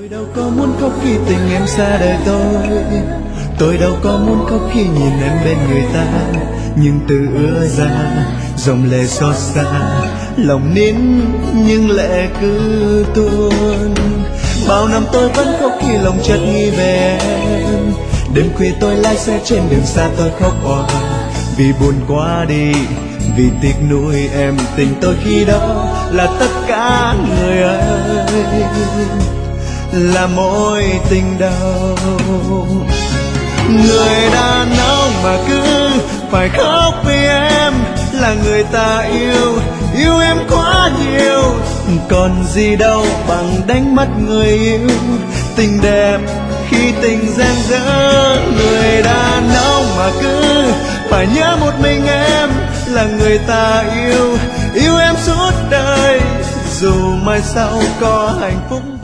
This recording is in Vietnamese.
Tôi đâu có muốn khóc khi tình em xa đời tôi đâu có muốn khóc khi nhìn em bên người ta, nhưng từ ứa ra dòng lệ xót xa, lòng nín nhưng lệ cứ tuôn. Bao năm tôi vẫn khóc khi lòng chợt nghĩ về em, đêm khuya tôi lái xe trên đường xa tôi khóc òa, vì buồn quá đi, vì tiếc nuối em. Tình tôi khi đó là tất cả người ơi, là mối tình đầu. Người đàn ông mà cứ phải khóc vì em là người ta yêu em quá nhiều, còn gì đâu bằng đánh mất người yêu. Tình đẹp khi tình giang dở, người đàn ông mà cứ phải nhớ một mình em là người ta yêu em suốt đời, dù mai sau có hạnh phúc